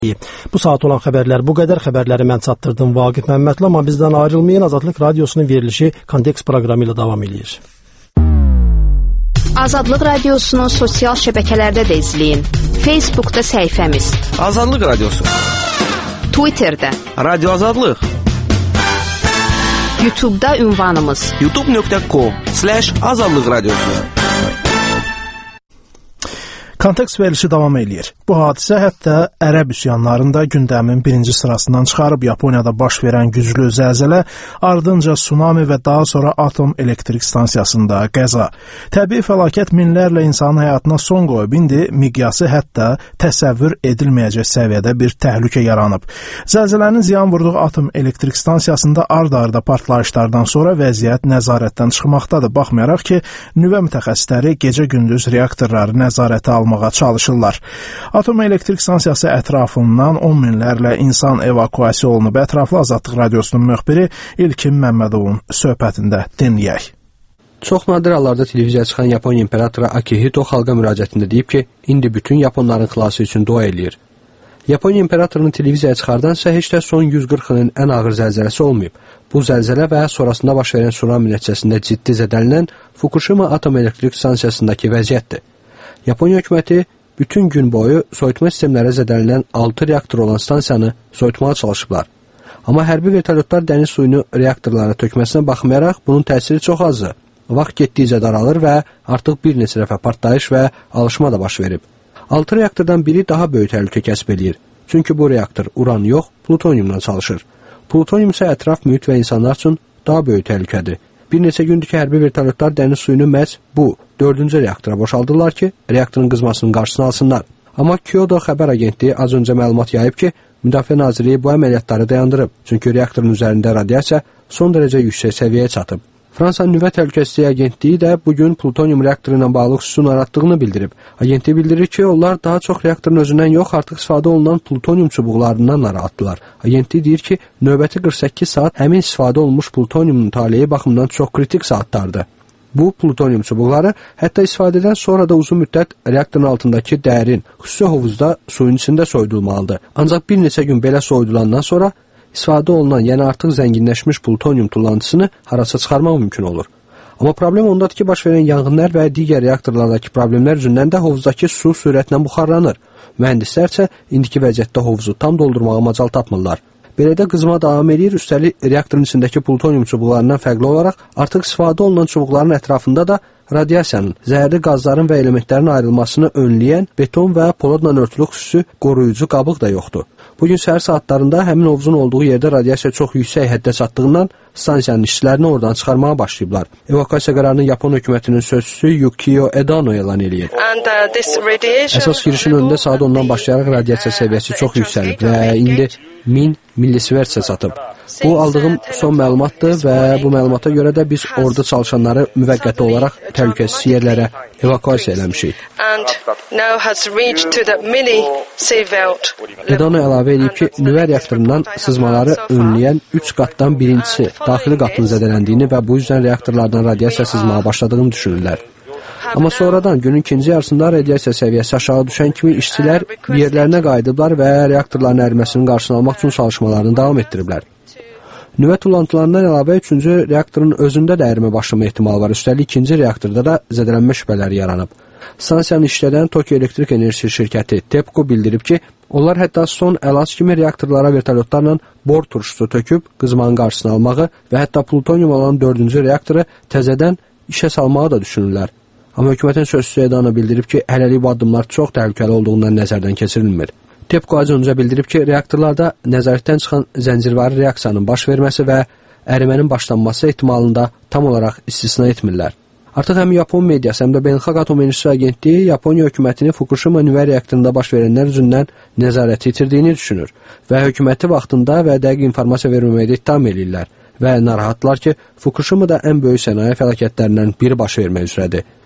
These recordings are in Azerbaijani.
Bu saat olan xəbərlər bu qədər. Xəbərləri mən çatdırdım Vaqif Məmmədli, amma bizdən ayrılmayın. Azadlıq Radiosunun verilişi Kontekst proqramı ilə davam edir. Azadlıq Radiosunu sosial şəbəkələrdə də izləyin. Facebookda səhifəmiz Azadlıq Radiosu, Twitterdə Radio Azadlıq, YouTube'da ünvanımız youtube.com/azadlıq radiosu. Kontekst verilişi davam eləyir. Bu hadisə hətta ərəb üsyanlarında gündəmin birinci sırasından çıxarıb. Yaponiyada baş verən güclü zəlzələ, ardınca tsunami və daha sonra atom elektrik stansiyasında qəza. Təbii fəlakət minlərlə insanın həyatına son qoyub, indi miqyası hətta təsəvvür edilməyəcək səviyyədə bir təhlükə yaranıb. Zəlzələnin ziyan vurduğu atom elektrik stansiyasında ard-arda partlayışlardan sonra vəziyyət nəzarətdən çıxmaqdadır. Baxmayaraq ki, nüvə mütəxəssisləri gecə-gündüz reaktorları nəzarətə almağa çalışırlar. Atom elektrik stansiyası ətrafından 10 minlərlə insan evakuasiya olunub. Ətraflı Azadlıq Radiosunun müxbiri İlkin Məmmədovun söhbətində dinləyək. Çox nadir hallarda televiziyaya çıxan Yapon imperatoru Akihito xalqa müraciətində deyib ki, indi bütün Yaponların xilası üçün dua eləyir. Yapon imperatorunun televiziyaya çıxardansa heç də son 140 ilin ən ağır zəlzələsi olmayıb. Bu zəlzələ və sonrasında baş verən tsunami nəticəsində ciddi zədələnən Fukushima atom elektrik stansiyasındakı vəziyyətdir. Yaponiya hökuməti bütün gün boyu soyutma sistemlərə zədələnən 6 reaktor olan stansiyanı soyutmağa çalışıblar. Amma hərbi vertolyotlar dəniz suyunu reaktorlara tökməsinə baxmayaraq bunun təsiri çox azdır. Vaxt getdikcə daralır və artıq bir neçə dəfə partlayış və alışma da baş verib. 6 reaktordan biri daha böyük təhlükə kəsb edir. Çünki bu reaktor uran yox, plutoniumdan çalışır. Plutonium isə ətraf mühit və insanlar üçün daha böyük təhlükədir. Bir neçə gündür ki, hərbi vertolyotlar dəniz suyunu məhz bu 4-cü reaktora boşaldırlar ki, reaktorun qızmasının qarşısını alsınlar. Amma Kyoto xəbər agentliyi az öncə məlumat yayıb ki, Müdafiə Nazirliyi bu əməliyyatları dayandırıb, çünki reaktorun üzərində radiasiya son dərəcə yüksək səviyyəyə çatıb. Fransa Nüvə Təhlükəsizliyi Agentliyi də bugün plutonium reaktoru ilə bağlı xüsusi narahatlığını bildirib. Agentlik bildirir ki, onlar daha çox reaktorun özündən yox, artıq istifadə olunan plutonium çubuqlarından narahatdılar. Agentlik deyir ki, növbəti 48 saat həmin istifadə olunmuş plutoniumun taleyi baxımından çox kritik saatlardır. Bu plutonium çubuqları hətta istifadədən sonra da uzun müddət reaktorun altındakı dərin, xüsusi hovuzda suyun içində soyudulmalıdır. Ancaq bir neçə gün belə soyudulandan sonra istifadə olunan, yəni artıq zənginləşmiş plutonium tullantısını harasa çıxarmaq mümkün olur. Amma problem ondadır ki, baş verən yanğınlar və digər reaktorlardakı problemlər üzündən də hovuzdakı su sürətlə buxarlanır. Mühəndislər isə indiki vəziyyətdə hovuzu tam doldurmağa macal tapmırlar. Belə də qızma davam edir, üstəlik reaktorun içindəki plutonium çubuqlarından fərqli olaraq artıq istifadə olunan çubuqların ətrafında da radiasiyanın, zəhərli qazların və elementlərin ayrılmasını önləyən beton və poladla örtülü xüsusi qoruyucu qabıq da yoxdur. Bugün səhər saatlarında həmin hovuzun olduğu yerdə radiasiya çox yüksək həddə çatdığından stansiyanın işçilərini oradan çıxarmağa başlayıblar. Evakuasiya qərarını Yapon hökumətinin sözçüsü Yukio Edano elan edir. Əsas girişin önündə saat 10-dan başlayaraq radiasiya səviyyəsi çox yüksəlib və indi 1000 millisvertsə çatıb. Bu aldığım son məlumatdır və bu məlumata görə də biz orada çalışanları müvəqqəti olaraq təhlükəsiz yerlərə evakuasiya eləmişik. Edano əlavə edib ki, nüvə reaktorundan sızmaları önləyən 3 qatdan birincisi daxili qatın zədələndiyini və bu yüzden reaktorlardan radiasiya sızmağa başladığını düşünürlər. Amma sonradan günün ikinci yarısında radiasiya səviyyəsi aşağı düşən kimi işçilər yerlərinə qayıdıblar və reaktorların əriməsinin qarşısını almaq üçün çalışmalarını davam etdiriblər. Nüvə tullantılarından əlavə 3-cü reaktorun özündə də ərimə başlama ehtimalı var. Üstəlik 2-ci reaktorda da zədələnmə şübhələri yaranıb. Stansiyanı işlədən Tokyo Elektrik Enerjisi şirkəti TEPCO bildirib ki, onlar hətta son əlac kimi reaktorlara vertolyotlarla bor turşusu töküb qızmanın qarşısını almağı və hətta plutonium olan 4-cü reaktoru təzədən işə salmağı da düşünürlər. Amma hökumətin sözçüsü Edano bildirib ki, hələlik bu addımlar çox təhlükəli olduğundan nəzərdən keçirilmir. TEPCO az öncə bildirib ki, reaktorlarda nəzarətdən çıxan zəncirvari reaksiyanın baş verməsi və ərimənin başlanması ehtimalında tam olaraq istisna etmirlər. Artıq həm Yapon mediası, həm də Beynəlxalq Atom Enerjisi Agentliyi Yaponiya hökumətini Fukushima nüvə reaktorunda baş verənlər üzündən nəzarəti itirdiyini düşünür və hökuməti vaxtında və dəqiq informasiya verməməkdə ittiham edirlər və narahatlar ki, Fukushimada ən böyük sənaye fəlakətlərindən biri baş vermək üzrədir.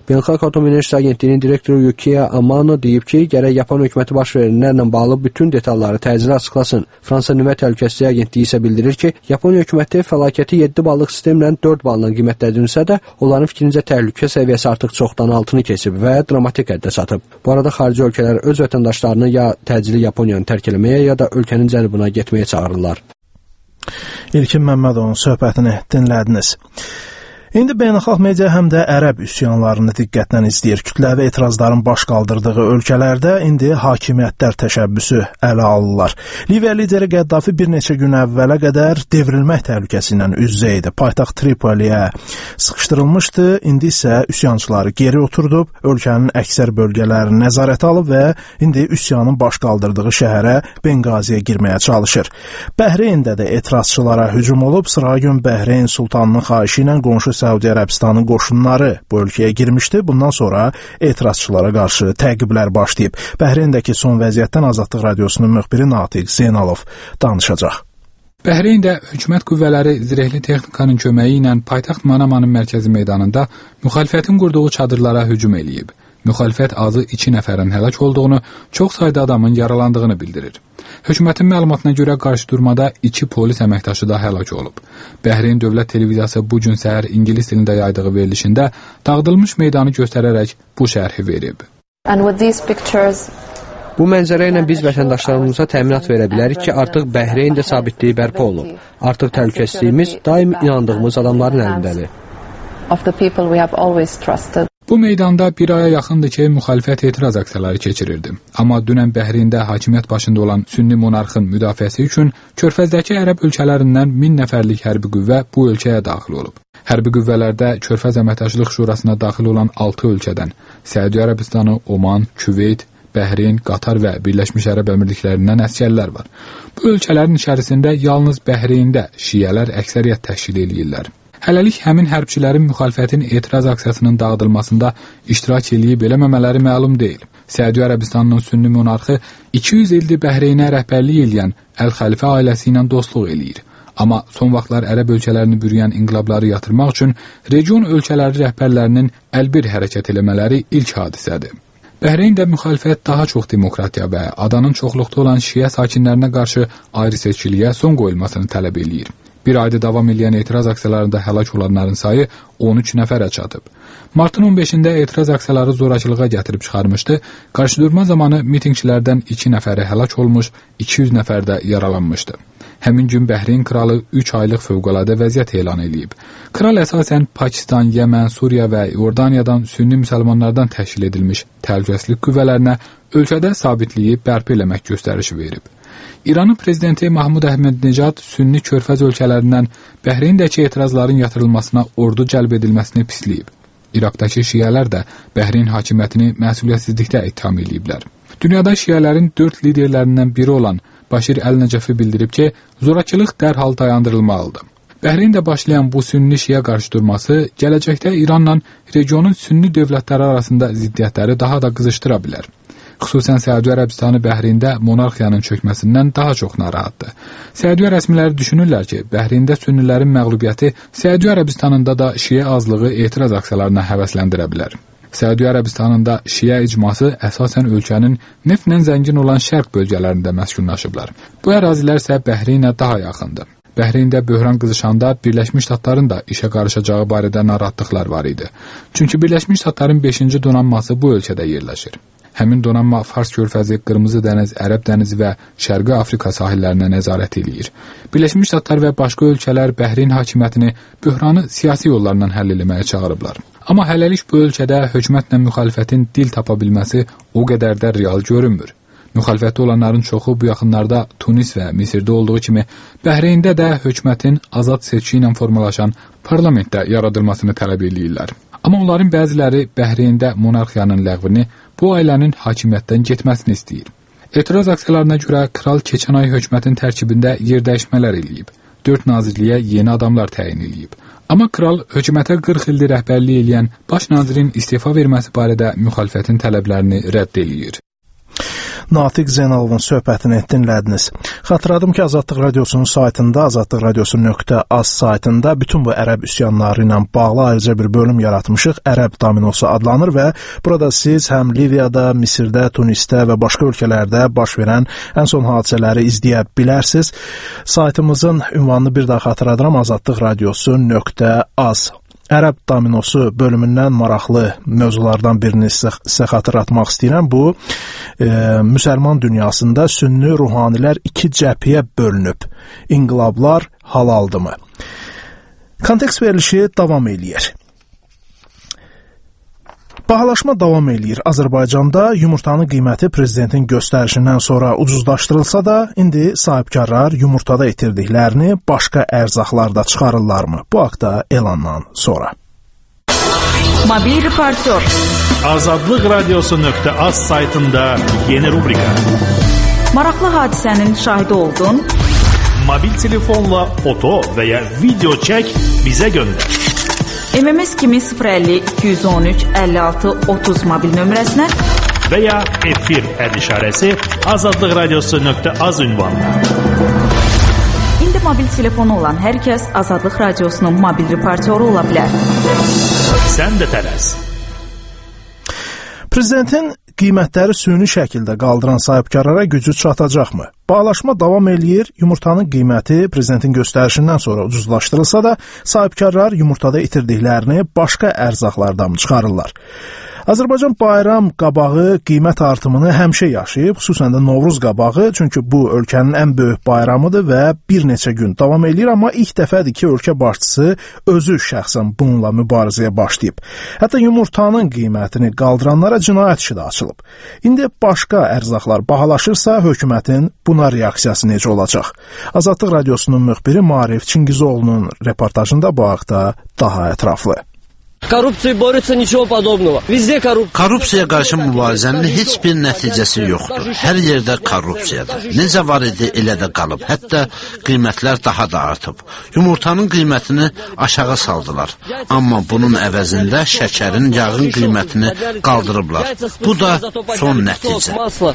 Beynəlxalq Atom Enerjisi Agentliyinin direktoru Yukiya Amano deyib ki, gərək Yapon hökuməti baş verənlərlə bağlı bütün detalları təcili açıqlasın. Fransa Nüvə Təhlükəsizliyi Agentliyi isə bildirir ki, Yapon hökuməti fəlakəti 7 ballıq sistemlə 4 balla qiymətləndirsə də, onların fikrincə təhlükə səviyyəsi artıq çoxdan altını keçib və dramatik həddə çatıb. Bu arada xarici ölkələr öz vətəndaşlarını ya təcili Yaponiyanı tərk etməyə, ya da ölkənin cənubuna getməyə çağırırlar. İlkin Məmmədovun söhbətini dinlədiniz. İndi beynəlxalq media həm də ərəb üsyanlarını diqqətlə izləyir. Kütləvi etirazların baş qaldırdığı ölkələrdə indi hakimiyyətlər təşəbbüsü ələ alırlar. Liviya lideri Qəddafi bir neçə gün əvvələ qədər devrilmək təhlükəsi ilə üz-üzə idi. Paytaxt Tripoliyə sıxışdırılmışdı, indi isə üsyançıları geri oturdub, ölkənin əksər bölgələrini nəzarətə alıb və indi üsyanın baş qaldırdığı şəhərə Benqaziyə girməyə çalışır. Bəhreyndə də etirazçılara hücum olub, sırağa gün Bəhreyn sultanının xahişi ilə qonşu Səudi Ərəbistanın qoşunları bu ölkəyə girmişdi. Bundan sonra etirazçılara qarşı təqiblər başlayıb. Bəhreyndəki son vəziyyətdən Azadlıq Radiosunun müxbiri Natiq Zeynalov danışacaq. Bəhreyndə hökumət qüvvələri zirehli texnikanın köməyi ilə paytaxt Manamanın mərkəzi meydanında müxalifətin qurduğu çadırlara hücum eləyib. Müxalifət azı 2 nəfərin həlak olduğunu, çox sayda adamın yaralandığını bildirir. Hökumətin məlumatına görə qarşıdurmada 2 polis əməkdaşı da həlak olub. Bəhreyn Dövlət Televiziyası bu gün səhər ingilis dilində yaydığı verilişində dağıdılmış meydanı göstərərək bu şərhi verib. Bu mənzərə ilə biz vətəndaşlarımıza təminat verə bilərik ki, artıq Bəhreyndə sabitliyi bərpa olunub. Artıq təhlükəsizliyimiz daim inandığımız adamların əlindədir. Bu meydanda bir aya yaxındır ki, müxalifət etiraz aksiyaları keçirirdi. Amma dünən Bəhreyndə hakimiyyət başında olan sünni monarxın müdafiəsi üçün Körfəzdəki ərəb ölkələrindən 1000 nəfərlik hərbi qüvvə bu ölkəyə daxil olub. Hərbi qüvvələrdə Körfəz Əməkdaşlıq Şurasına daxil olan 6 ölkədən Səudi Ərəbistanı, Oman, Küveyt, Bəhreyn, Qatar və Birləşmiş Ərəb Əmirliklərindən əsgərlər var. Bu ölkələrin içərisində yalnız Bəhreyndə şiələr əksəriyyət təşkil edirlər. Hələlik həmin hərbçilərin müxalifətin etiraz aksiyasının dağıdılmasında iştirak eləyib eləməmələri məlum deyil. Səudi Ərəbistanının sünni monarxı 200 ildir Bəhreynə rəhbərlik edən Əl-Xəlifə ailəsi ilə dostluq eləyir. Amma son vaxtlar ərəb ölkələrini bürüyən inqilabları yatırmaq üçün region ölkələri rəhbərlərinin əlbir hərəkət eləmələri ilk hadisədir. Bəhreyndə müxalifət daha çox demokratiya və adanın çoxluqda olan şiə sakinlərinə qarşı ayrı-seçkiliyə son qoyulmasını tələb eləyir. Bir ayda davam edən etiraz aksiyalarında həlak olanların sayı 13 nəfərə çatıb. Martın 15-də etiraz aksiyaları zorakılığa gətirib çıxarmışdı. Qarşıdurma zamanı mitinqçilərdən 2 nəfəri həlak olmuş, 200 nəfər də yaralanmışdı. Həmin gün Bəhreyn kralı 3 aylıq fövqəladə vəziyyət elan edib. Kral əsasən Pakistan, Yəmən, Suriya və Yordaniyadan sünni müsəlmanlardan təşkil edilmiş təhlükəsizlik qüvvələrinə ölkədə sabitliyi bərpa eləmək göstərişi verib. İranın prezidenti Mahmud Əhməd-Necad sünni körfəz ölkələrindən Bəhreyndəki etirazların yatırılmasına ordu cəlb edilməsini pisləyib. İraqdakı şiələr də Bəhreyn hakimiyyətini məsuliyyətsizlikdə ittiham ediblər. Dünyada şiələrin 4 liderlərindən biri olan Başir Əl-Nəcəfi bildirib ki, zorakılıq dərhal dayandırılmalıdır. Bəhreyndə başlayan bu sünni-şiə qarşıdurması gələcəkdə İranla regionun sünni dövlətləri arasında ziddiyyətləri daha da qızışdıra bilər. Xüsusən Səudi Ərəbistanı Bəhreyndə monarxiyanın çökməsindən daha çox narahatdır. Səudiyyə rəsmiləri düşünürlər ki, Bəhreyndə sünnilərin məğlubiyyəti Səudiyyə Ərəbistanında da şiə azlığı etiraz aksiyalarına həvəsləndirə bilər. Səudiyyə Ərəbistanında şiə icması əsasən ölkənin neftlə zəngin olan şərq bölgələrində məskunlaşıblar. Bu ərazilər isə Bəhreynə daha yaxındır. Bəhreyndə böhran qızışanda Birləşmiş Ştatların da işə qarışacağı barədə narahatlıqlar var idi. Çünki Birləşmiş Ştatların 5-ci donanması bu ölkədə yerləşir. Həmin donanma Fars körfəzi, Qırmızı dəniz, Ərəb dənizi və Şərqi Afrika sahillərinə nəzarət eləyir. Birləşmiş Ştatlar və başqa ölkələr Bəhreyn hakimiyyətini böhranı siyasi yollarla həll etməyə çağırıblar. Amma hələlik bu ölkədə hökumətlə müxalifətin dil tapa bilməsi o qədər də real görünmür. Müxalifətdə olanların çoxu bu yaxınlarda Tunis və Misirdə olduğu kimi Bəhreyndə də hökumətin azad seçki ilə formalaşan parlamentdə yaradılmasını tələb edirlər. Amma onların bəziləri Bəhreyndə monarxiyanın ləğvini, bu ailənin hakimiyyətdən getməsini istəyir. Etiraz aksiyalarına görə kral keçən ay hökumətin tərkibində yerdəyişmələr eləyib. 4 nazirliyə yeni adamlar təyin eləyib. Amma kral hökumətə 40 ildir rəhbərlik eləyən baş nazirin istefa verməsi barədə müxalifətin tələblərini rədd eləyir. Natiq Zenalovun söhbətini dinlədiniz. Xatırladım ki, Azadlıq Radiosunun saytında, azadlıqradiosu.az saytında bütün bu ərəb üsyanları ilə bağlı ayrıca bir bölüm yaratmışıq. Ərəb dominosu adlanır və burada siz həm Liviyada, Misirdə, Tunisdə və başqa ölkələrdə baş verən ən son hadisələri izləyə bilərsiniz. Saytımızın ünvanını bir daha xatırladıram, azadlıqradiosu.az. Ərəb dominosu bölümündən maraqlı mövzulardan birini sizə xatırlatmaq istəyirəm. Bu, müsəlman dünyasında sünni ruhanilər iki cəbhəyə bölünüb. İnqilablar halaldımı? Kontekst verilişi davam eləyir. Bahalaşma davam eləyir. Azərbaycanda yumurtanın qiyməti prezidentin göstərişindən sonra ucuzlaşdırılsa da, indi sahibkarlar yumurtada itirdiklərini başqa ərzaqlarda çıxarırlarmı? Bu haqda elandan sonra. Mobil reportyor. Azadlıqradiosu.az saytında yeni rubrika. Maraqlı hadisənin şahidi oldun. Mobil telefonla foto və ya video çək, bizə göndər. MMS kimi 050 213 56 30 mobil nömrəsinə və ya efir işarəsi azadlıqradiosu.az ünvanına. İndi mobil telefonu olan hər kəs Azadlıq Radiosunun mobil reportyoru ola bilər. Sən də tələs. Prezidentin qiymətləri süni şəkildə qaldıran sahibkarlara gücü çatacaqmı? Bahalaşma davam eləyir. Yumurtanın qiyməti prezidentin göstərişindən sonra ucuzlaşdırılsa da, sahibkarlar yumurtada itirdiklərini başqa ərzaqlardan çıxarırlar. Azərbaycan bayram qabağı qiymət artımını həmişə yaşayıb, xüsusən də Novruz qabağı, çünki bu ölkənin ən böyük bayramıdır və bir neçə gün davam eləyir, amma ilk dəfədir ki, ölkə başçısı özü şəxsən bununla mübarizəyə başlayıb. Hətta yumurtanın qiymətini qaldıranlara cinayət işi də açılıb. İndi başqa ərzaqlar bahalaşırsa, hökumətin buna reaksiyası necə olacaq? Azadlıq Radiosunun müxbiri Marif Çingizoğlu'nun reportajında bu haqda daha ətraflı. Korrupsiya borется, nичего подобного. Везде korrupsiya. Korrupsiyaya qarşı mübarizənin heç bir nəticəsi yoxdur. Hər yerdə korrupsiyadır. Necə var idi, elə də qalıb. Hətta qiymətlər daha da artıb. Yumurtanın qiymətini aşağı saldılar. Amma bunun əvəzində şəkərin, yağın qiymətini qaldırıblar. Bu da son nəticə.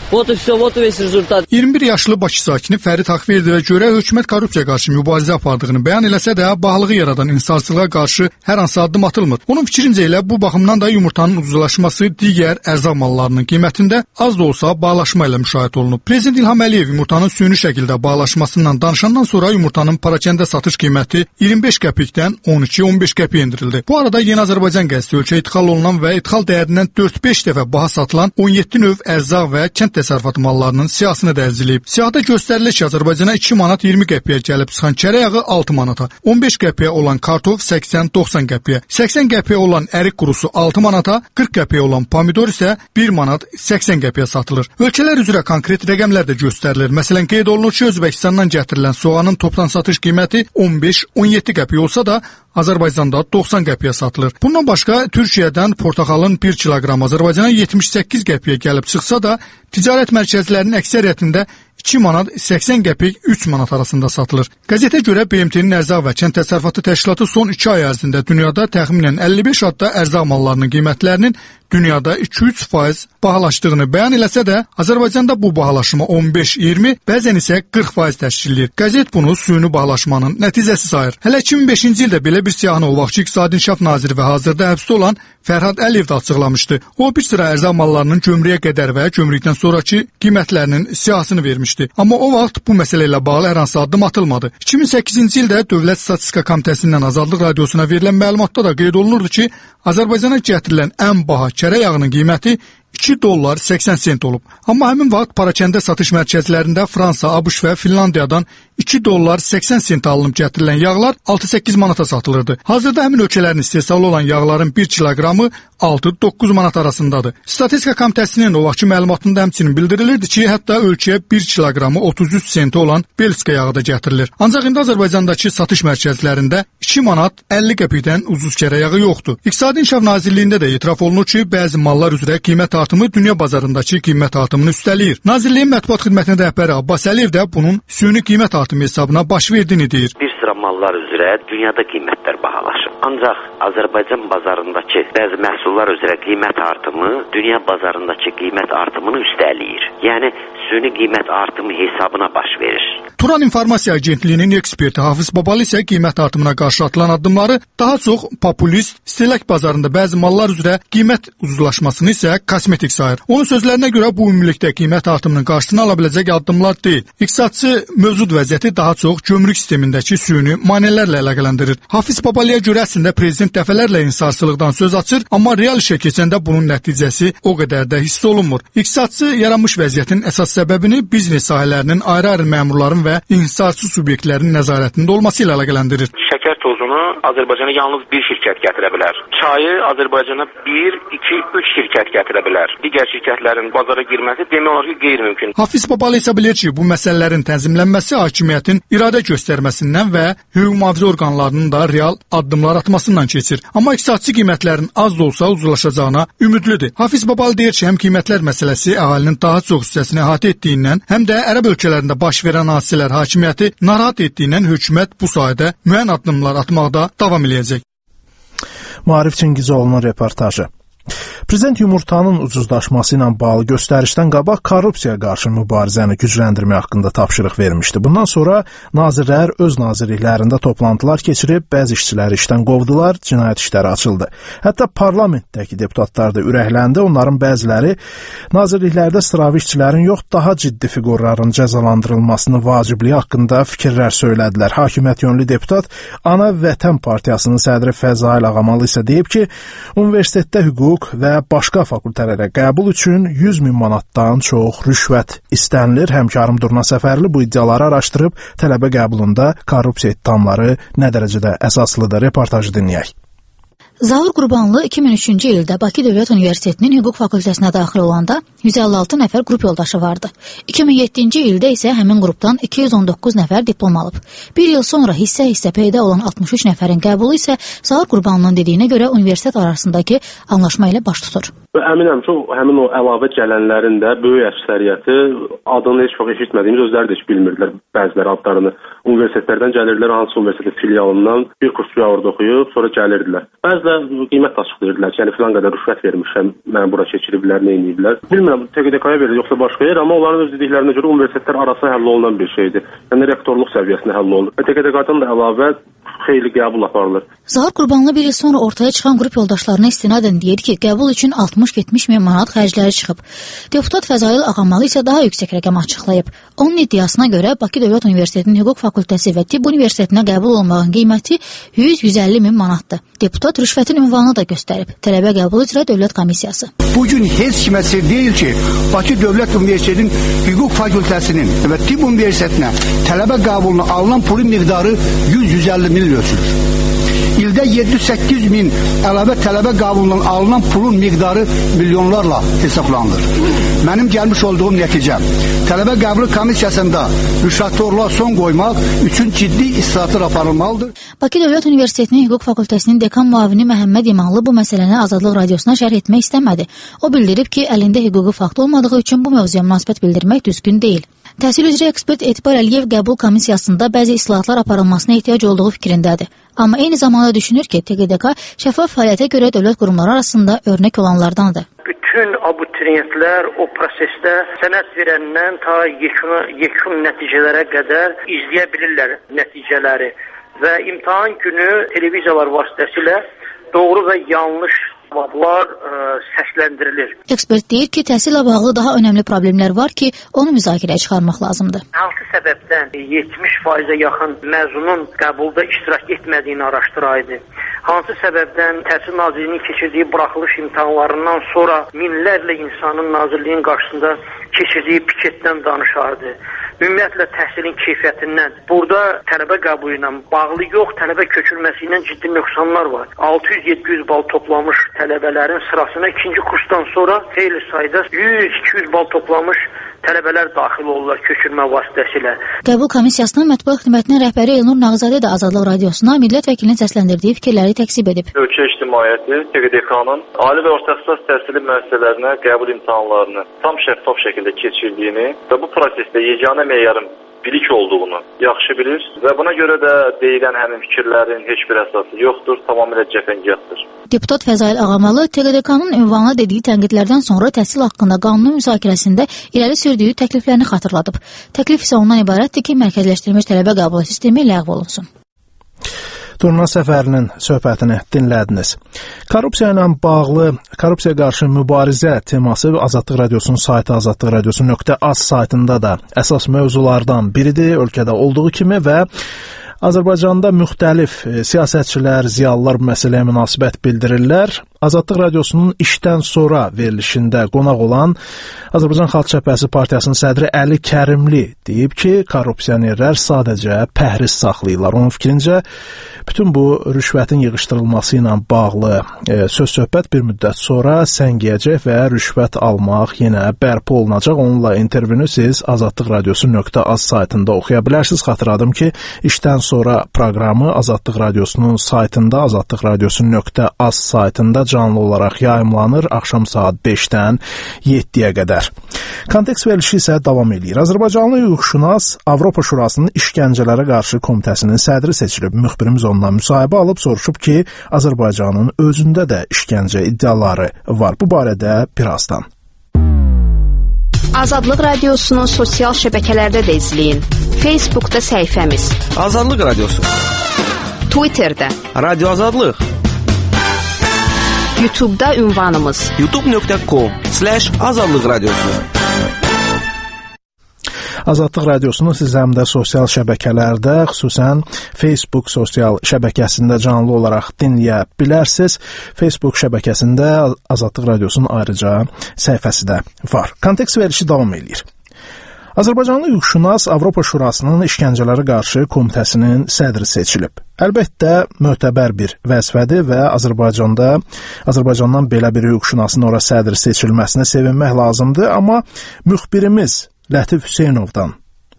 21 yaşlı Bakı sakini Fərid Haqverdiyevə görə hökumət korrupsiyaya qarşı mübarizə apardığını bəyan eləsə də, bahalığı yaradan insafsızlığa qarşı hər hansı addım atılmır. Onun fikrincə elə bu baxımdan da yumurtanın ucuzlaşması digər ərzaq mallarının qiymətində az da olsa bahalaşma ilə müşahidə olunub. Prezident İlham Əliyev yumurtanın süni şəkildə bahalaşmasından danışandan sonra yumurtanın parakəndə satış qiyməti 25 qəpikdən 12-15 qəpik endirildi. Bu arada Yeni Azərbaycan qəzeti ölkəyə idxal olunan və idxal dəyərindən 4-5 dəfə baha satılan 17 növ ərzaq və kənd təsərrüfatı mallarının siyahısını da ərziləyib. Siyahıda göstərilir ki, Azərbaycana 2 manat 20 qəpiyə gəlib çıxan kərə yağı 6 manata, 15 qəpiyə olan kartof 80-90 qəpiyə, 80 qəpiyə olan ərik qurusu 6 manata, 40 qəpiyə olan pomidor isə 1 manat 80 qəpiyə satılır. Ölkələr üzrə konkret rəqəmlər də göstərilir. Məsələn, qeyd olunur ki, Özbəkistandan gətirilən soğanın toplam satış qiyməti 15-17 qəpiyə olsa da, Azərbaycanda 90 qəpiyə satılır. Bundan başqa, Türkiyədən portaxalın 1 kiloqram Azərbaycana 78 qəpiyə gəlib çıxsa da, ticarət mərkəzlərinin əksəriyyətində 2 manat 80 qəpik 3 manat arasında satılır. Qəzetə görə BMT-nin Ərzaq və Kənd Təsərrüfatı Təşkilatı son 2 ay ərzində dünyada təxminən 55 adda ərzaq mallarının qiymətlərinin dünyada 2-3% bahalaşdığını bəyan eləsə də, Azərbaycanda bu bahalaşma 15-20, bəzən isə 40% təşkil edir. Qəzet bunu süni bahalaşmanın nəticəsi sayır. Hələ 2005-ci ildə belə bir siyahını o vaxtki İqtisadi İnkişaf Naziri və hazırda həbsdə olan Fərhad Əliyev də açıqlamışdı. O, bir sıra ərzaq mallarının gömrüyə qədər və gömrükdən sonraki qiymətlərinin siyahısını vermişdi. Amma o vaxt bu məsələ ilə bağlı hər hansı addım atılmadı. 2008-ci ildə Dövlət Statistika Komitəsindən Azadlıq Radiosuna verilən məlumatda da qeyd olunurdu ki, Azərbaycana gətirilən ən baha kərə yağının qiyməti $2.80 olub. Amma həmin vaxt parakəndə satış mərkəzlərində Fransa, ABŞ və Finlandiyadan $2.80 alınıb gətirilən yağlar 6-8 manata satılırdı. Hazırda həmin ölkələrin istehsalı olan yağların 1 kiloqramı 6-9 manat arasındadır. Statistika Komitəsinin o vaxtki məlumatında həmçinin bildirilirdi ki, hətta ölkəyə 1 kiloqramı 33 senti olan Belska yağı da gətirilir. Ancaq indi Azərbaycandakı satış mərkəzlərində 2 manat 50 qəpikdən ucuz kərə yağı yoxdur. İqtisadi İnkişaf Nazirliyində də etiraf olunur ki, bəzi mallar üzrə qiymət artımı dünya bazarındakı qiymət artımını üstələyir. Nazirliyin mətbuat xidmətinin rəhbəri Abbas Əliyev də bunun süni qiymət artımı hesabına baş verdiyini deyir. Bir sıra mallar üzrə dünyada qiymətlər bahalaşıb. Ancaq Azərbaycan bazarındakı bəzi məhsullar üzrə qiymət artımı dünya bazarındakı qiymət artımını üstələyir. Yəni süni qiymət artımı hesabına baş verir. Turan İnformasiya Agentliyinin eksperti Hafiz Babalı isə qiymət artımına qarşı atılan addımları daha çox populist, istehlak bazarında bəzi mallar üzrə qiymət uzlaşmasını isə kosmetik sayır. Onun sözlərinə görə bu ümumilikdə qiymət artımının qarşısını ala biləcək addımlar deyil. İqtisadçı mövcud vəziyyəti daha çox gömrük sistemindəki süni maneələrlə əlaqələndirir. Hafiz Babalıya görə əslində prezident dəfələrlə insarsızlıqdan söz açır, amma real işə keçəndə bunun nəticəsi o qədər də hiss olunmur. İqtisadçı yaranmış vəziyyətin əsas səbəbini biznes sahələrinin ayrı-ayrı məmurların və inhisarsız subyektlərin nəzarətində olması ilə əlaqələndirir. Şəkər tozunu Azərbaycana yalnız bir şirkət gətirə bilər. Çayı Azərbaycana 1, 2, 3 şirkət gətirə bilər. Digər şirkətlərin bazara girməsi demək olar ki, qeyri-mümkün. Hafiz Babalı isə bilir ki, bu məsələlərin tənzimlənməsi hakimiyyətin iradə göstərməsindən və hüquq mühafizə orqanlarının da real addımlar atmasından keçir. Amma iqtisadçı qiymətlərin az da olsa uzlaşacağına ümidlidir. Hafiz Babalı deyir ki, həm qiymətlər məsələsi əhalinin daha çox hissəsini əhatə etdiyindən, həm də ərəb ölkələrində baş verən hadisələr hakimiyyəti narahat etdiyindən hökumət bu sahədə müəyyən addımlar atmaqda davam eləyəcək. Maarif Çingizoğlu'nun reportajı. Prezident yumurtanın ucuzlaşması ilə bağlı göstərişdən qabaq korrupsiyaya qarşı mübarizəni gücləndirmək haqqında tapşırıq vermişdi. Bundan sonra nazirlər öz nazirliklərində toplantılar keçirib, bəzi işçiləri işdən qovdular, cinayət işləri açıldı. Hətta parlamentdəki deputatlar da ürəkləndi, onların bəziləri nazirliklərdə sıravi işçilərin yox, daha ciddi fiqurların cəzalandırılmasını vacibliyi haqqında fikirlər söylədilər. Hakimiyyət yönlü deputat Ana Vətən Partiyasının sədri Fəzail Ağamalı isə deyib ki, universitetdə hüquq və başqa fakültələrə qəbul üçün 100 min manatdan çox rüşvət istənilir. Həmkarım Durna Səfərli bu iddiaları araşdırıb tələbə qəbulunda korrupsiya ittihamları nə dərəcədə əsaslıdır? Reportajı dinləyək. Zaur Qurbanlı 2003-cü ildə Bakı Dövlət Universitetinin hüquq fakültəsinə daxil olanda 156 nəfər qrup yoldaşı vardı. 2007-ci ildə isə həmin qrupdan 219 nəfər diplom alıb. Bir il sonra hissə-hissə peyda olan 63 nəfərin qəbulu isə Zaur Qurbanlının dediyinə görə universitet arasındakı anlaşma ilə baş tutur. Əminəm ki, həmin o əlavə gələnlərin də böyük əksəriyyəti adını heç vaxt eşitmədiyimiz, özləri də heç bilmirdilər bəziləri adlarını. Universitetlərdən gəlirlər, hansı universitetin filialından bir kursya orada oxuyub, sonra gəlirdilər. Bəzilə qiymət açıqlayırdılar ki, yəni filan qədər rüşvət vermişəm, mən bura keçiriblər, nə ediblər. Bilmirəm, TQDK-ya verir, yoxsa başqa yer, amma onların öz dediklərinə görə universitetlər arasında həll olunan bir şeydir. Yəni rektorluq səviyyəsində həll olunur. TQDK-dan da əlavə xeyli qəbul aparılır. Zaur Qurbanlı bir il sonra ortaya çıxan qrup yoldaşlarına istinadən deyir ki, qəbul üçün 60-70 min manat xərcləri çıxıb. Deputat Fəzail Ağamalı isə daha yüksək rəqəm açıqlayıb. Onun iddiasına görə Bakı Dövlət Universitetinin hüquq fakültəsi və tibb universitetinə qəbul olmağın qiyməti 100-150 min manatdır. Deputat rüşvətin ünvanını da göstərib. Tələbə qəbulu üzrə Dövlət Komissiyası. Bugün heç kimə sir deyil ki, Bakı Dövlət Universitetinin hüquq fakültəsinin və tibb universitetinə tələbə qəbuluna alınan pulun miqdarı 100-150 min ölçülür. İldə 700-800 min əlavə tələbə qəbulundan alınan pulun miqdarı milyonlarla hesablanır. Mənim gəlmiş olduğum nəticə, tələbə qəbulu komissiyasında rüşvətxorluğa son qoymaq üçün ciddi islahatlar aparılmalıdır. Bakı Dövlət Universitetinin hüquq fakültəsinin dekan müavini Məhəmməd İmanlı bu məsələni Azadlıq Radiosuna şərh etmək istəmədi. O bildirib ki, əlində hüquqi fakt olmadığı üçün bu mövzuya münasibət bildirmək düzgün deyil. Təhsil üzrə ekspert Etibar Əliyev qəbul komissiyasında bəzi islahatlar aparılmasına ehtiyac olduğu fikrindədir. Amma eyni zamanda düşünür ki, TQDK şəffaf fəaliyyətə görə dövlət qurumları arasında örnək olanlardandır. Bütün abituriyentlər o prosesdə sənəd verəndən ta yekun nəticələrə qədər izləyə bilirlər nəticələri və imtahan günü televiziyalar vasitəsilə doğru və yanlış cavablar səsləndirilir. Ekspert deyir ki, təhsillə bağlı daha önəmli problemlər var ki, onu müzakirəyə çıxarmaq lazımdır. Hansı səbəbdən 70%-ə yaxın məzunun qəbulda iştirak etmədiyini araşdıraydı. Hansı səbəbdən Təhsil Nazirliyinin keçirdiyi buraxılış imtahanlarından sonra minlərlə insanın nazirliyin qarşısında keçirdiyi piketdən danışardı. Ümumiyyətlə təhsilin keyfiyyətindən. Burada tələbə qəbulu ilə bağlı yox, tələbə köçürməsi ilə ciddi nöqsanlar var. 600-700 bal toplamış tələbələrin sırasına ikinci kursdan sonra xeyli sayda 100-200 bal toplamış tələbələr daxil olurlar köçürmə vasitəsilə. Qəbul komissiyasının mətbuat xidmətinin rəhbəri Elnur Nağzadə də Azadlıq Radiosuna millət vəkilinin səsləndirdiyi fikirləri təksib edib. Ölkə ictimaiyyəti TQDK-nın ali və orta ixtisas təhsili müəssisələrinə qəbul imtahanlarını tam şəffaf şəkildə keçirdiyini və bu prosesdə yeganə meyarın bilik olduğunu yaxşı bilir və buna görə də deyilən həmin fikirlərin heç bir əsası yoxdur, tamamilə cəfəngiyatdır. Deputat Fəzail Ağamalı TQDK-nın ünvanına dediyi tənqidlərdən sonra təhsil haqqında qanun müzakirəsində irəli sürdüyü təkliflərini xatırladıb. Təklif isə ondan ibarətdir ki, mərkəzləşdirilmiş tələbə qəbul sistemi ləğv olunsun. Turna Səfərinin söhbətini dinlədiniz. Korrupsiya ilə bağlı korrupsiya qarşı mübarizə teması Azadlıq Radiosunun saytı azadlıqradiosu.az saytında da əsas mövzulardan biridir, ölkədə olduğu kimi və Azərbaycanda müxtəlif siyasətçilər, ziyalılar bu məsələyə münasibət bildirirlər. Azadlıq Radiosunun işdən sonra verilişində qonaq olan Azərbaycan Xalq Cəbhəsi Partiyasının sədri Əli Kərimli deyib ki, korrupsionerlər sadəcə pəhriz saxlayırlar. Onun fikrincə, bütün bu rüşvətin yığışdırılması ilə bağlı söz-söhbət bir müddət sonra səngiyəcək və rüşvət almaq yenə bərpa olunacaq. Onunla intervyunu siz Azadlıq Radiosu.az saytında oxuya bilərsiniz. Xatırladım ki, işdən sonra proqramı Azadlıq Radiosunun saytında, Azadlıq Radiosu.az saytında canlı olaraq yayımlanır axşam saat 5-dən 7-yə qədər. Kontekst verilişi isə davam edir. Azərbaycanlı hüquqşünas Avropa Şurasının işgəncələrə qarşı komitəsinin sədri seçilib. Müxbirimiz ondan müsahibə alıb soruşub ki, Azərbaycanın özündə də işgəncə iddiaları var. Bu barədə birazdan. Azadlıq Radiosunun sosial şəbəkələrdə də izləyin. Facebookda səhifəmiz Azadlıq Radiosu, Twitterdə Radio Azadlıq, YouTube'da ünvanımız youtube.com/Azadlıq Radiosu. Azadlıq Radiosunu siz həm də sosial şəbəkələrdə, xüsusən Facebook sosial şəbəkəsində canlı olaraq dinləyə bilərsiniz. Facebook şəbəkəsində Azadlıq Radiosunun ayrıca səhifəsi də var. Kontekst verilişi davam edir. Azərbaycanlı hüquqşünas Avropa Şurasının işgəncələrə qarşı komitəsinin sədri seçilib. Əlbəttə, mötəbər bir vəzifədir və Azərbaycandan belə bir hüquqşünasın ora sədri seçilməsinə sevinmək lazımdır, amma müxbirimiz Lətif Hüseynovdan,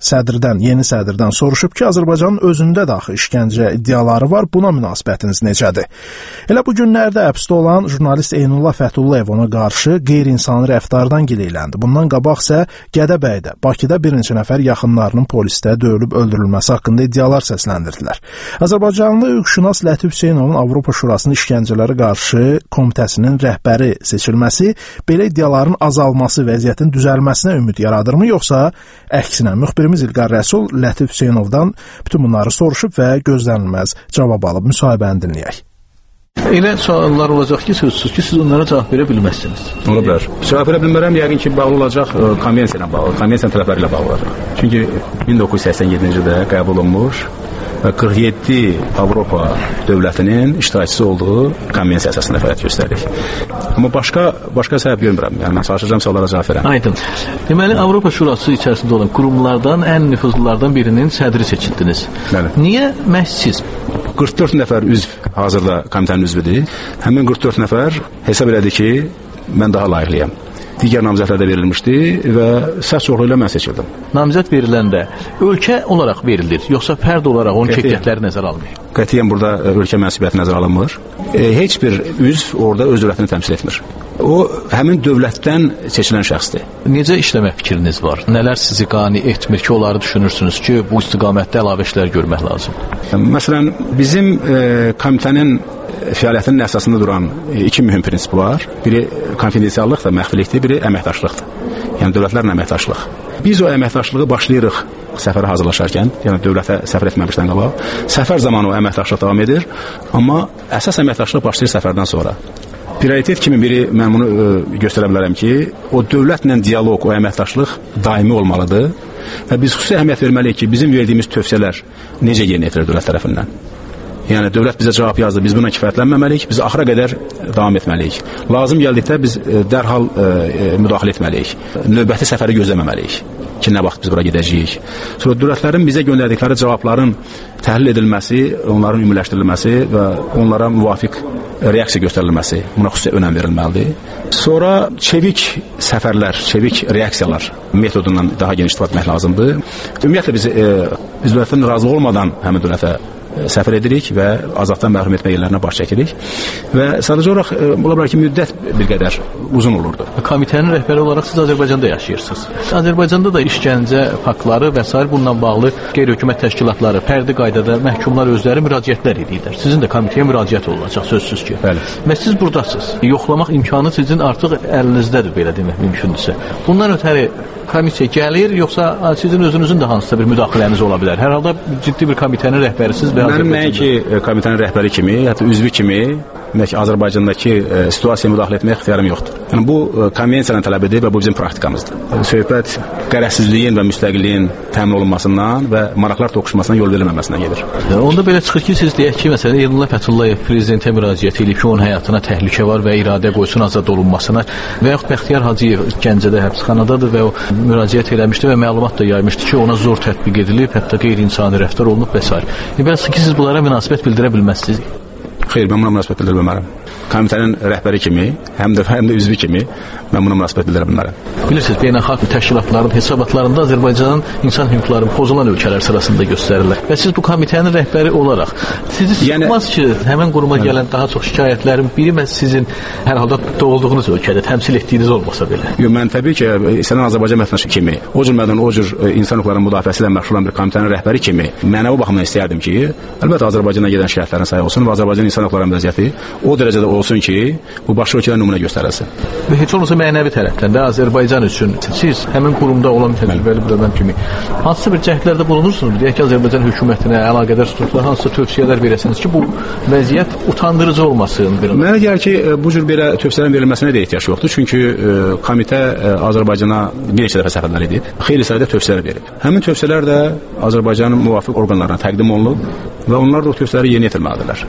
yeni sədrdən soruşub ki, Azərbaycanın özündə daxı işgəncə iddiaları var, buna münasibətiniz necədir? Elə bu günlərdə həbsdə olan jurnalist Eynullah Fəthullayev ona qarşı qeyri-insani rəftardan gileyləndi. Bundan qabaq isə Gədəbəydə, Bakıda bir neçə nəfər yaxınlarının polisdə döyülüb öldürülməsi haqqında iddialar səsləndirdilər. Azərbaycanlı hüquqşünas Lətif Hüseynovun Avropa Şurasının işgəncələrə qarşı komitəsinin rəhbəri seçilməsi belə iddiaların azalması, vəziyyətin düzəlməsinə ümid yaradırmı, yoxsa əksinə? Müxbirimiz İlqar Rəsul Lətif Hüseynovdan bütün bunları soruşub və gözlənilməz cavab alıb. Müsahibəni dinləyək. Elə suallar olacaq ki, sözsüz ki, siz onlara cavab verə bilməzsiniz. Ola bilər. Cavab verə bilmərəm, yəqin ki, bağlı olacaq konvensiya ilə bağlı, konvensiyanın tələbləri ilə bağlı olacaq. Çünki 1987-ci ildə qəbul olunmuş və 47 Avropa dövlətinin iştirakçısı olduğu konvensiya əsasında fəaliyyət göstəririk. Amma başqa səbəb görmürəm. Yəni mən çalışacağam suallara cavab verəm. Aydın. Deməli, Avropa Şurası içərisində olan qurumlardan ən nüfuzlulardan birinin sədri seçildiniz. Bəli. Niyə məhz siz? 44 nəfər üzv hazırda komitənin üzvüdür. Həmin 44 nəfər hesab elədi ki, mən daha layiqliyəm. Digər namizədlər də verilmişdi və səs çoxluğu ilə mən seçildim. Namizəd veriləndə ölkə olaraq verilir, yoxsa fərd olaraq onun keyfiyyətləri nəzərə alınmır? Qətiyyən burada ölkə mənsubiyyəti nəzərə alınmır. Heç bir üzv orada öz dövlətini təmsil etmir. O, həmin dövlətdən seçilən şəxsdir. Necə işləmə fikriniz var? Nələr sizi qane etmir ki, onları düşünürsünüz ki, bu istiqamətdə əlavə işlər görmək lazım? Məsələn, bizim komitənin fəaliyyətinin əsasında duran iki mühüm prinsip var. Biri konfidensiallıq və məxfilikdir, biri əməkdaşlıqdır. Yəni, dövlətlərlə əməkdaşlıq. Biz o əməkdaşlığı başlayırıq səfərə hazırlaşarkən, yəni dövlətə səfər etməmişdən qabaq. Səfər zamanı o əməkdaşlıq davam edir, amma əsas əməkdaşlıq başlayır səfərdən sonra. Prioritet kimi biri mən bunu göstərə bilərəm ki, o dövlətlə diyaloq, o əməkdaşlıq daimi olmalıdır və biz xüsusi əhəmiyyət verməliyik ki, bizim verdiyimiz tövsiyələr necə yerinə yetirilir dövlət tərəfindən. Yəni, dövlət bizə cavab yazdı, biz buna kifayətlənməməliyik, biz axıra qədər davam etməliyik. Lazım gəldikdə biz dərhal müdaxilə etməliyik. Növbəti səfəri gözləməməliyik ki, nə vaxt biz bura gedəcəyik. Sonra dövlətlərin bizə göndərdikləri cavabların təhlil edilməsi, onların ümumiləşdirilməsi və onlara müvafiq reaksiya göstərilməsi, buna xüsusi önəm verilməlidir. Sonra çevik səfərlər, çevik reaksiyalar metodundan daha geniş istifadə etmək lazımdır. Ümumiyyətlə biz dövlətdən razı olmadan həmin dövlətə səfər edirik və azadlıqdan məhrum etmə yerlərinə baş çəkirik və sadəcə olaraq ola bilər ki, müddət bir qədər uzun olurdu. Komitənin rəhbəri olaraq siz Azərbaycanda yaşayırsınız. Azərbaycanda da işgəncə faktları və s. bununla bağlı qeyri-hökumət təşkilatları fərdi qaydada məhkumlar özləri müraciətlər edirlər. Sizin də komitəyə müraciət olunacaq sözsüz ki. Bəli. Və siz buradasınız. Yoxlamaq imkanı sizin artıq əlinizdədir, belə demək mümkündürsə. Bundan ötəri komisiya gəlir, yoxsa sizin özünüzün də hansısa bir müdaxiləniz ola bilər? Hər halda ciddi bir komitənin rəhbərisiz və mənim nəinki komitənin rəhbəri kimi, hətta üzvü kimi Azərbaycandakı situasiyaya müdaxilə etmək ixtiyarım yoxdur. Yəni bu konvensiyanın tələbidir və bu bizim praktikamızdır. Söhbət qərəzsizliyin və müstəqilliyin təmin olunmasından və maraqlar toqquşmasından yol verilməməsindən gedir. Onda belə çıxır ki, siz deyək ki, məsələn, Elnur Fəthullayev prezidentə müraciət edib ki, onun həyatına təhlükə var və iradə qoysun azad olunmasına və yaxud Bəxtiyar Hacıyev Gəncədə həbsxanadadır və o müraciət eləmişdi və məlumat da yaymışdı ki, ona zor tətbiq edilib, hətta qeyri-insani rəftar olunub və s. Belə çıxır ki, siz bunlara münasibət bildirə bilməzsiniz. Xeyr, mən buna münasibət bildirə bilmərəm. Komitənin rəhbəri kimi, həm də üzvü kimi mən buna münasibət bildirə bilmərəm. Bilirsiniz, beynəlxalq təşkilatların hesabatlarında Azərbaycanın insan hüquqlarının pozulan ölkələr sırasında göstərirlər. Və siz bu komitənin rəhbəri olaraq sizi sıxmaz ki, həmin quruma gələn daha çox şikayətlərin biri məhz sizin hər halda doğulduğunuz ölkədə təmsil etdiyiniz olmasa belə. Yox, mən təbii ki, istənilən Azərbaycan vətəndaşı kimi, o cümlədən o cür insan hüquqlarının müdafiəsi ilə məşğul olan bir komitənin rəhbəri kimi mənəvi baxımdan istəyərdim ki, əlbəttə Azərbaycana gedən şikayətlərin sayı olsun və Azərbaycan insan hüquqlarının vəziyyəti o dərəcədə olsun ki, bu başqa ölkələr nümunə göstərilsin. Və heç olmasa mənəvi tərəfdən də Azərbaycan üçün siz həmin qurumda olan təcrübəli bir adam kimi hansısa bir cəhdlərdə bulunursunuz? Deyək ki, Azərbaycan hökumətinə əlaqədar strukturlara hansısa tövsiyələr verəsiniz ki, bu vəziyyət utandırıcı olmasın. Mənə gəlir ki, bu cür belə tövsiyələrin verilməsinə də ehtiyac yoxdur. Çünki komitə Azərbaycana bir neçə dəfə səfərlər edib, xeyli sayda tövsiyələr verib. Həmin tövsiyələr də Azərbaycanın müvafiq orqanlarına təqdim olunub və onlar da o tövsiyələri yerinə yetirməlidirlər.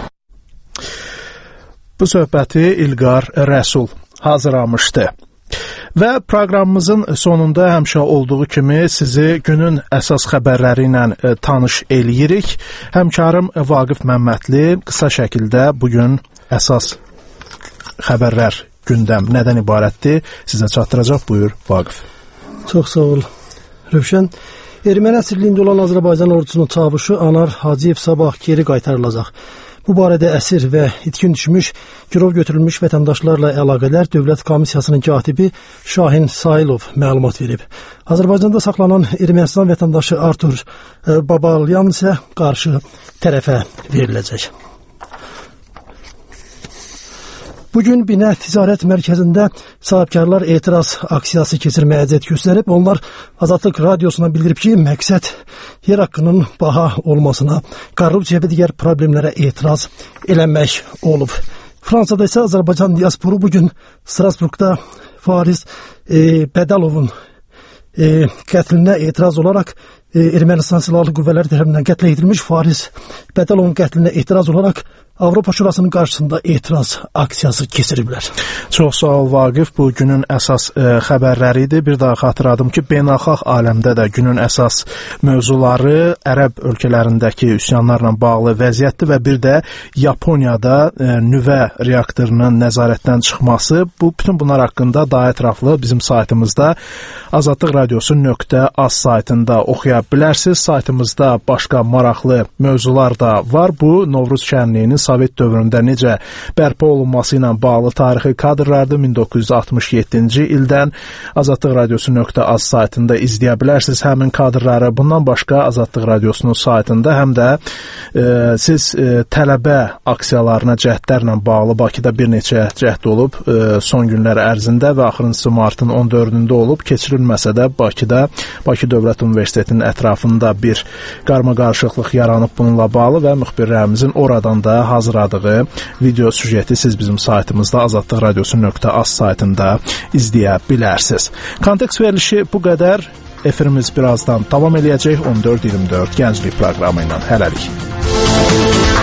Bu söhbəti İlqar Rəsul hazırlamışdı. Və proqramımızın sonunda həmişə olduğu kimi sizi günün əsas xəbərləri ilə tanış eləyirik. Həmkarım Vaqif Məmmədli qısa şəkildə bugün əsas xəbərlər, gündəm nədən ibarətdir sizə çatdıracaq. Buyur Vaqif. Çox sağ ol Rövşən. Erməni əsirliyində olan Azərbaycan ordusunun çavuşu Anar Hacıyev sabah geri qaytarılacaq. Bu barədə əsir və itkin düşmüş, girov götürülmüş vətəndaşlarla əlaqədar Dövlət Komissiyasının katibi Şahin Sayılov məlumat verib. Azərbaycanda saxlanan Ermənistan vətəndaşı Artur Babalyan isə qarşı tərəfə veriləcək. Bugün Binə Ticarət Mərkəzində sahibkarlar etiraz aksiyası keçirməyə cəhd göstərib. Onlar Azadlıq Radiosuna bildirib ki, məqsəd yer haqqının baha olmasına, korrupsiya və digər problemlərə etiraz eləmək olub. Fransada isə Azərbaycan diasporu bugün Strasburqda Fariz Bədəlovun qətlinə etiraz olaraq Ermənistan Silahlı Qüvvələri tərəfindən qətlə yetirilmiş Fariz Bədəlovun qətlinə etiraz olaraq Avropa Şurasının qarşısında etiraz aksiyası keçiriblər. Çox sağ ol Vaqif. Bu günün əsas xəbərləri idi. Bir daha xatırladım ki, beynəlxalq aləmdə də günün əsas mövzuları ərəb ölkələrindəki üsyanlarla bağlı vəziyyətdir və bir də Yaponiyada nüvə reaktorunun nəzarətdən çıxması. Bütün bunlar haqqında daha ətraflı bizim saytımızda azadlıqradiosu.az saytında oxuya bilərsiniz. Saytımızda başqa maraqlı mövzular da var. Bu Novruz şənliyinin Sovet dövründə necə bərpa olunması ilə bağlı tarixi kadrlardır. 1967-ci ildən azadlıqradiosu.az saytında izləyə bilərsiniz həmin kadrları. Bundan başqa Azadlıq Radiosunun saytında həm də siz tələbə aksiyalarına, cəhdlərlə bağlı Bakıda bir neçə cəhd olub son günlər ərzində və axırıncısı martın 14-də olub. Keçirilməsə də Bakıda, Bakı Dövlət Universitetinin ətrafında bir qarmaqarışıqlıq yaranıb bununla bağlı və müxbirlərimizin oradan da hazırladığı video süjeti siz bizim saytımızda azadlıqradiosu.az saytında izləyə bilərsiniz. Kontekst verilişi bu qədər. Efirimiz birazdan davam eləyəcək 14-24 gənclik proqramı ilə. Hələlik.